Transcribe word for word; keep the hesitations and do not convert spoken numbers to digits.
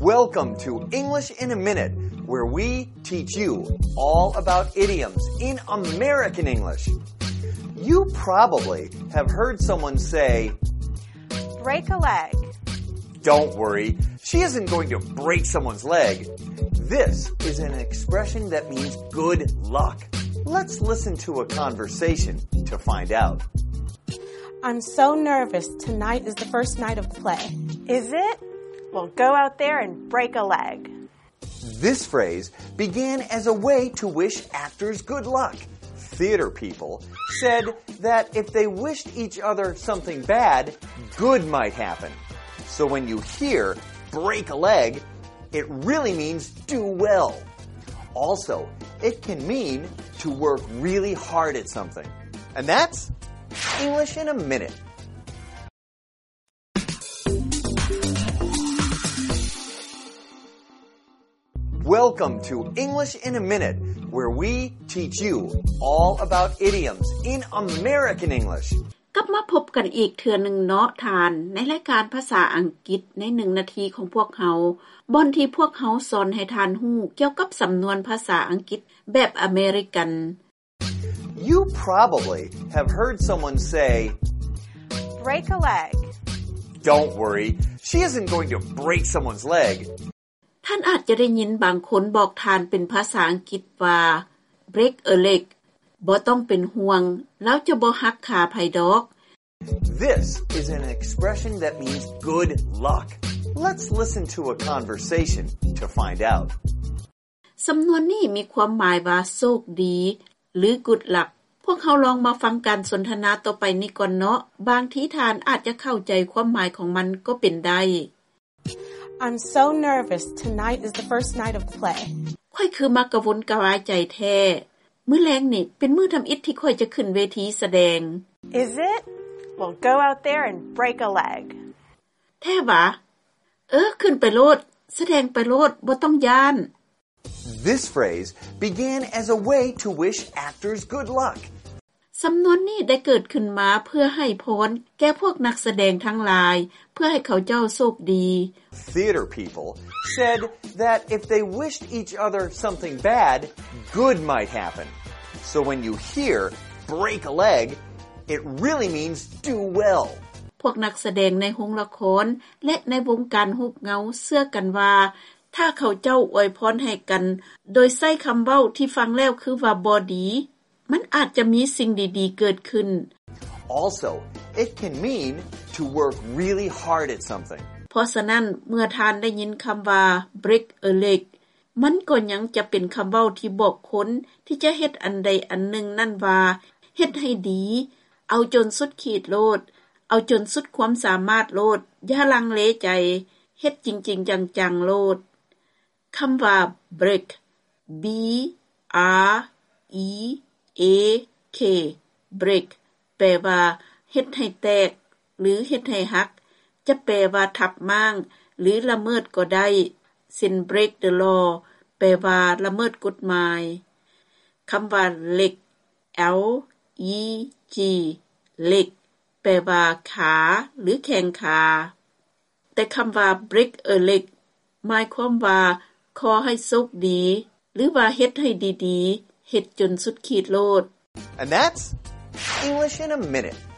Welcome to English in a Minute, where we teach you all about idioms in American English. You probably have heard someone say, break a leg. Don't worry, she isn't going to break someone's leg. This is an expression that means good luck. Let's listen to a conversation to find out. I'm so nervous. Tonight is the first night of the play. Is it? Well, go out there and break a leg. This phrase began as a way to wish actors good luck. Theater people said that if they wished each other something bad, good might happen. So when you hear break a leg, it really means do well. Also, it can mean to work really hard at something. And that's English in a Minute. Welcome to English in a Minute, where we teach you all about idioms in American English. กลับมาพบกันอีกเทื่อนึงเนาะทานในรายการภาษาอังกฤษในหนึ่งนาทีของพวกเฮาบ่อนที่พวกเฮาสอนให้ทานฮู้เกี่ยวกับสำนวนภาษาอังกฤษแบบอเมริกัน You probably have heard someone say, break a leg. Don't worry, she isn't going to break someone's leg. ท่านอาจจะได้ยินบางคนบอกทานเป็นภาษาอังกฤษว่า break a leg บ่ต้องเป็นห่วงแล้วจะบ่หักขาไผดอก This is an expression that means good luck. Let's listen to a conversation to find out. สำนวนนี้มีความหมายว่าโชคดีหรือ good luck พวกเขาลองมาฟังการสนทนาต่อไปนี้ก่อนเนาะบางทีทานอาจจะเข้าใจความหมายของมันก็เป็นได้ I'm so nervous. Tonight is the first night of the play. ค่อยคือมักกะวนกะวายใจแท้มื้อแลงนี่เป็นมื้อทำอิฐที่ค่อยจะขึ้นเวทีแสดง Is it? Well, go out there and break a leg. แท้บ่เออขึ้นไปโลดแสดงไปโลดบ่ต้องย้าน This phrase began as a way to wish actors good luck. สำนวนนี้ได้เกิดขึ้นมาเพื่อให้พรแก่พวกนักแสดงทั้งหลายเพื่อให้เขาเจ้าโชคดี Theater people said that if they wished each other something bad, good might happen. So when you hear break a leg, it really means do well. พวกนักแสดงในโรงละครและในวงการฮูบเงาเชื่อกันว่าถ้าเขาเจ้าอวยพรให้กันโดยใช้คำเว้าที่ฟังแล้วคือว่าบ่ดีมันอาจจะมีสิ่งดีๆเกิดขึ้น Also, it can mean to work really hard at something. เพราะฉะนั้นเมื่อทานได้ยินคำว่า break a leg มันก็ยังจะเป็นคำเว้าที่บอกคนที่จะเฮ็ดอันใดอันหนึ่งนั่นว่าเฮ็ดให้ดีเอาจนสุดขีดโลดเอาจนสุดความสามารถโลดอย่าลังเลใจเฮ็ดจริงๆจังๆโลดคำว่า break b r e a k break แปลว่าเฮ็ดให้แตกหรือเฮ็ดให้หักจะแปลว่าทับม้างหรือละเมิดก็ได้สิน break the law แปลว่าละเมิดกฎหมายคำว่า leg l e g leg แปลว่าขาหรือแข้งขาแต่คำว่า break a leg หมายความว่าขอให้โชคดีหรือว่าเฮ็ดให้ดีๆเฮ็ดจนสุดขีดโลด And that's English in a Minute.